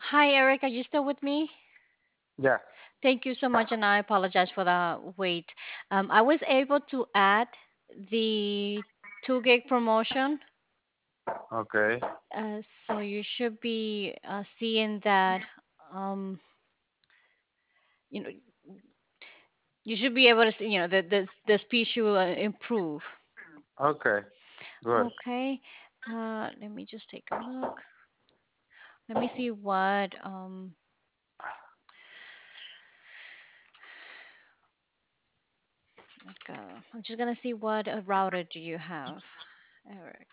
Hi, Eric. Are you still with me? Yeah. Thank you so much, and I apologize for the wait. I was able to add the 2 gig promotion, Okay. so you should be seeing that. Um, you know, you should be able to see. The speed should improve. Okay. Good. Okay. Let me just take a look. Let me see what. I'm just gonna see what router do you have, Eric.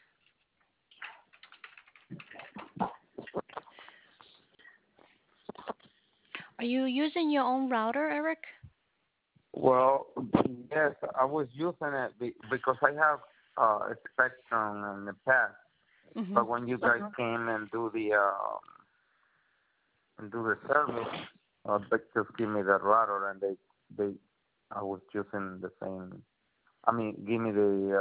Are you using your own router, Eric? Well, yes, I was using it because I have a Spectrum in the past, Mm-hmm. but when you guys came and do the service, they just give me the router and they I was using the same. I mean, give me the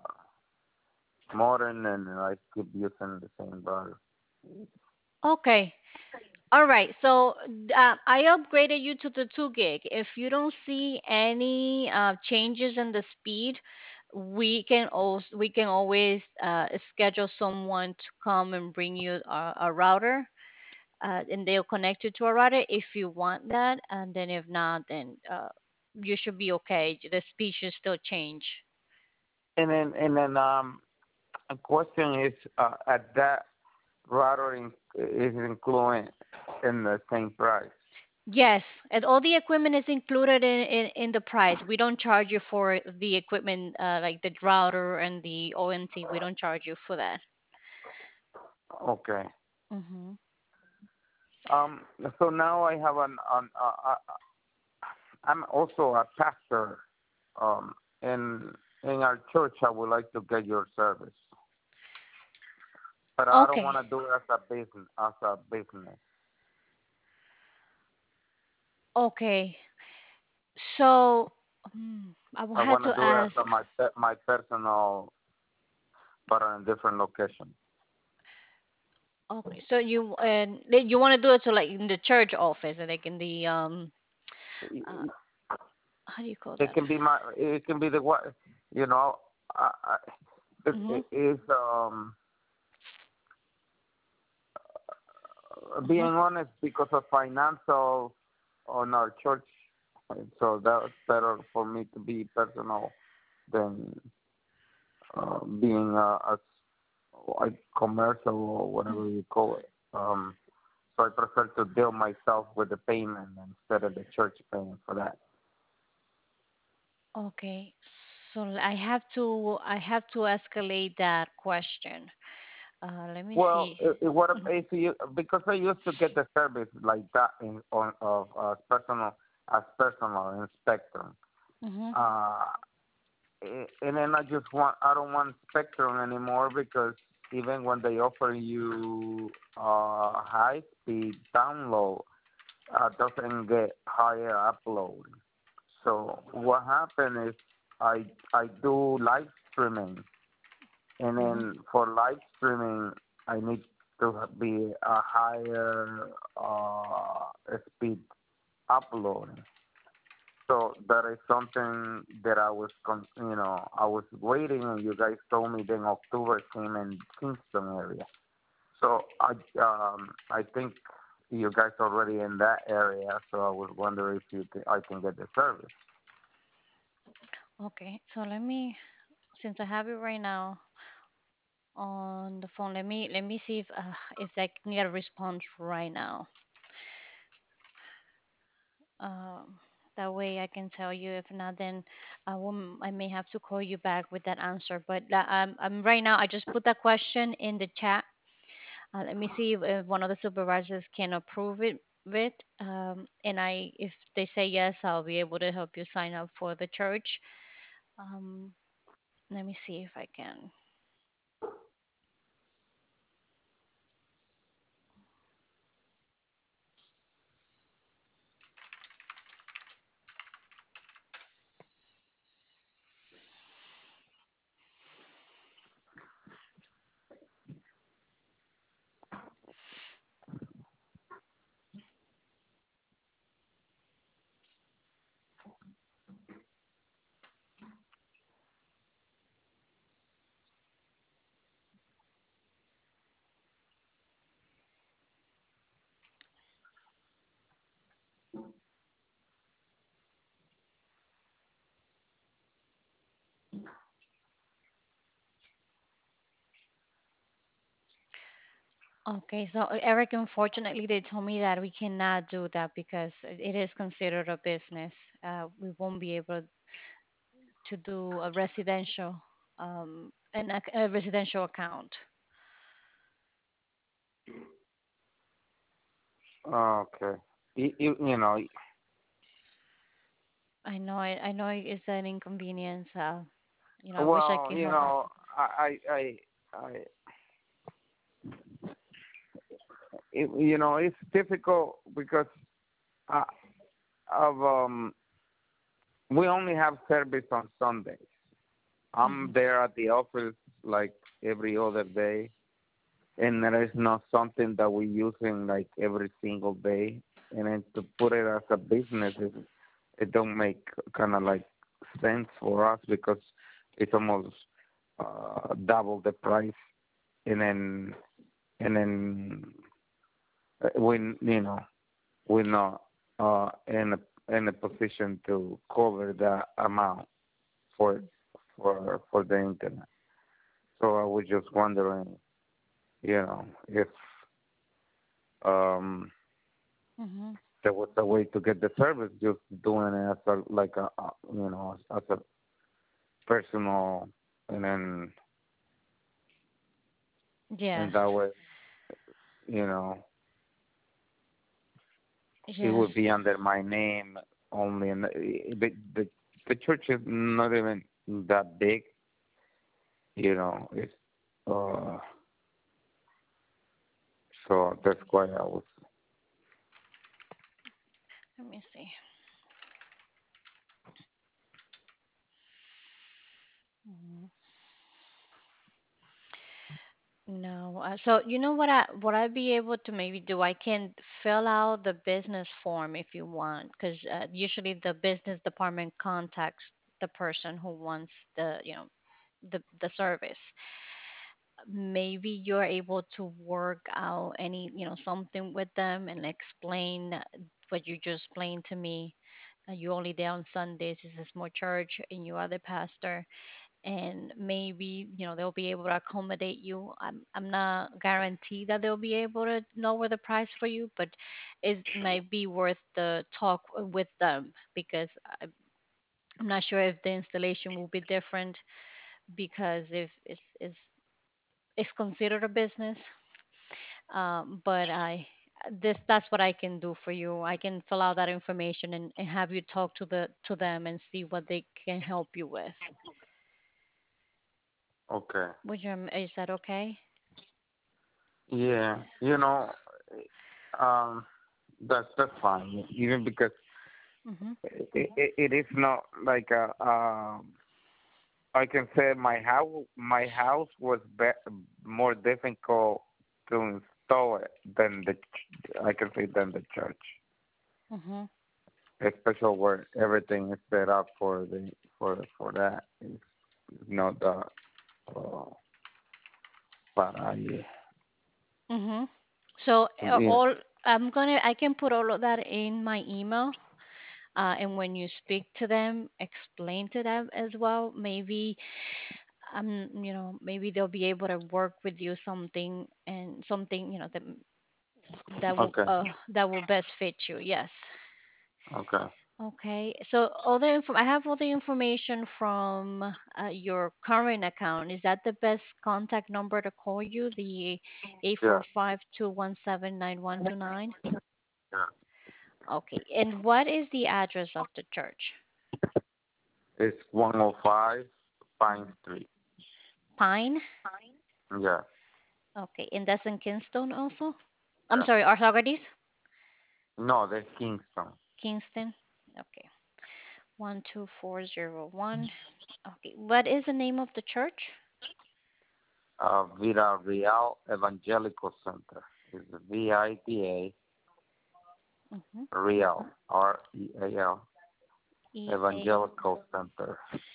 modem and I keep using the same router. Okay. All right. So I upgraded you to the 2 gig. If you don't see any changes in the speed, we can always schedule someone to come and bring you a router, and they'll connect you to a router if you want that. And then if not, then you should be okay. The speed should still change. And then a question is at that router is included in the same price. Yes, and all the equipment is included in the price. We don't charge you for the equipment, like the router and the ONT. We don't charge you for that. Okay. Hmm. Um. So now I have I'm also a pastor. Um. In our church, I would like to get your service, but I don't Okay, want to do it as a business. As a business, okay. So I will I have want to to do it as ask. my personal, but in a different location. Okay, so you want to do it so like in the church office, like in the uh, how do you call It that? can be my. It can be the what. You know. Hmm. It is being Hmm. honest because of financial on our church. So that's better for me to be personal than being like commercial or whatever you call it. So I prefer to deal myself with the payment instead of the church paying for that. Okay, so I have to escalate that question. Let me Well, see. what if you because I used to get the service like that in on of personal in Spectrum. Hmm. Uh, and then I don't want Spectrum anymore because even when they offer you high speed download, doesn't get higher upload. So what happened is I do live streaming, and Hmm. then for live streaming I need to be a higher speed uploading. So that is something that I was waiting, and you guys told me then October came in Kingston area. So I think you guys already in that area. So I was wondering if I can get the service. Okay, so since I have it right now on the phone, let me see if I can get a response right now. Um, that way I can tell you. If not, then I may have to call you back with that answer. But I'm right now. I just put that question in the chat. Let me see if one of the supervisors can approve it. And if they say yes, I'll be able to help you sign up for the church. Um, Let me see if I can. Okay, so Eric, unfortunately, they told me that we cannot do that because it is considered a business. We won't be able to do a residential, a residential account. Okay. You know, I know it's an inconvenience. I wish I well, could help you. I you know, it's difficult because uh, of we only have service on Sundays. I'm Hmm. there at the office like every other day, and there is not something that we using like every single day. And then to put it as a business, it don't make kind of like sense for us because it's almost double the price, and then we you know we're not in a position to cover the amount for for the internet. So I was just wondering, if um Hmm. there was a way to get the service, just doing it as a like as a personal, and then and Yes, that way, you know, it yes, would be under my name only, and the church is not even that big, It's uh so that's why I was let me see. Mhm. No, so you know what I'd be able to maybe do? I can fill out the business form if you want, because usually the business department contacts the person who wants the service. Maybe you're able to work out any something with them and explain what you just explained to me. You only there on Sundays. It's a small church, and you are the pastor, and maybe they'll be able to accommodate you. I'm not guaranteed that they'll be able to lower the price for you, but it might be worth the talk with them because I'm not sure if the installation will be different because if it's considered a business. But that's what I can do for you. I can fill out that information and have you talk to them and see what they can help you with. okay. Is that okay? Yeah, um, that's fine. Even because Mm-hmm. it is not like a I can say my house was more difficult to install it than I can say than the church, Mm-hmm. especially where everything is set up for that. It's not the uh, yeah. Mm-hmm. So Yeah. all I can put all of that in my email. And when you speak to them, explain to them as well. Maybe maybe they'll be able to work with you something and something Okay. that will best fit you. Yes. Okay. Okay. So I have all the information from your current account. Is that the best contact number to call you? The eight Yeah. four five 217 9129. Yeah. Okay. And what is the address of the church? It's 105 Pine Street. Pine. Yeah. Okay. And that's in Kingston also? I'm Yeah. sorry, Arthogades? No, that's Kingston. Kingston. Okay. 12401. Okay. What is the name of the church? Vida Real Evangelical Center. It's Mm-hmm. Real, Real EA Evangelical Center.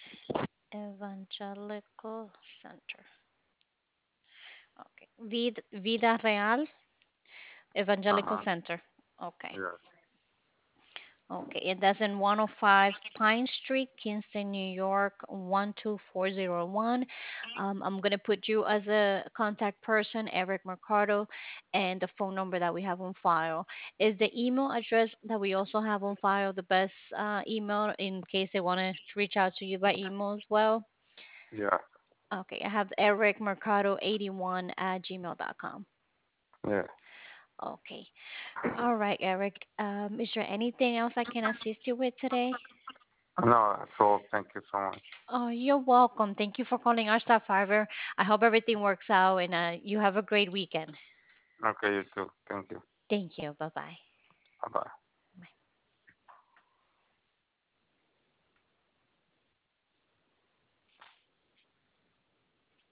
Evangelical Center. Okay. Vida Real Evangelical Uh-huh. Center. Okay. Yeah. Okay, and that's in 105 Pine Street, Kingston, New York, 12401. I'm going to put you as a contact person, Eric Mercado, and the phone number that we have on file. Is the email address that we also have on file the best email in case they want to reach out to you by email as well? Yeah, Okay, I have Eric Mercado 81 at gmail.com. yeah. Okay. All right, Eric. Is there anything else I can assist you with today? No, that's all. Thank you so much. Oh, you're welcome. Thank you for calling our Star Fiber. I hope everything works out and you have a great weekend. Okay, you too. Thank you. Thank you. Bye bye. Bye bye.